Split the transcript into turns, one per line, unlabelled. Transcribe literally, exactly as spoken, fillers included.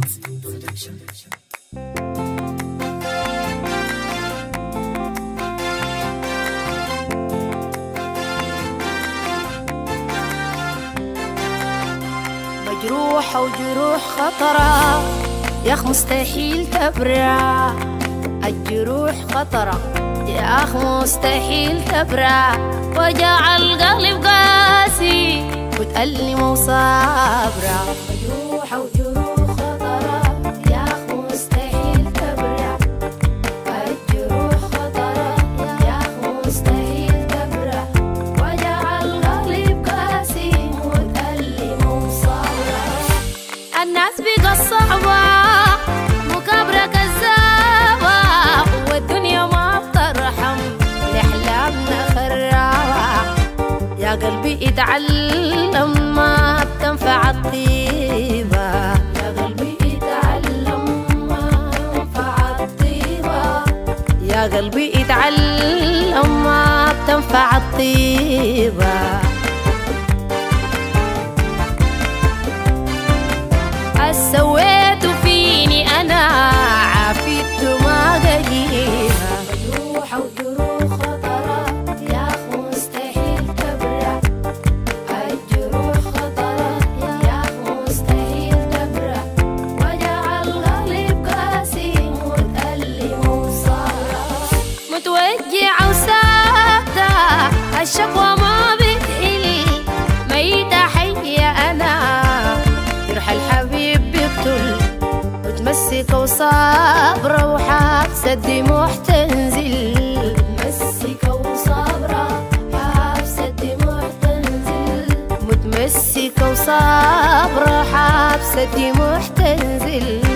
مجروحة وجروح خطرة يا أخ مستحيل تبرع. الجروح خطرة يا أخ مستحيل تبرع، وجع القلب قاسي وتألم وصابرة. مجروحة وجروح خطرة يا أخ مستحيل تبرع. الجروح خطرة يا أخ مستحيل تبرع، وجع القلب قاسي وتألم وصابرة. الناس بقى صعبة مكابرة كذابة، والدنيا ما بترحم لأحلامنا خرابة. يا قلبي اتعلم ما بتنفع الطيبة، يا قلبي اتعلم ما بتنفع الطيبة، يا قلبي اتعلم ما بتنفع الطيبة. سويت فيني أنا عافيت ما قليها. مجروحة وجروح خطرة يا أخ مستحيل تبرع. الجروح خطرة يا أخ مستحيل تبرع، وجع القلب قاسي متألم وصابرة. متوجعة وساكتة الشكوى ما بتحل، ميتة حية أنا جرح الحبيب متمسكة وصابرة وحابسة الدموع تنزل. متمسكة وصابرة حابسة الدموع تنزل، متمسكة وصابرة حابسة الدموع تنزل.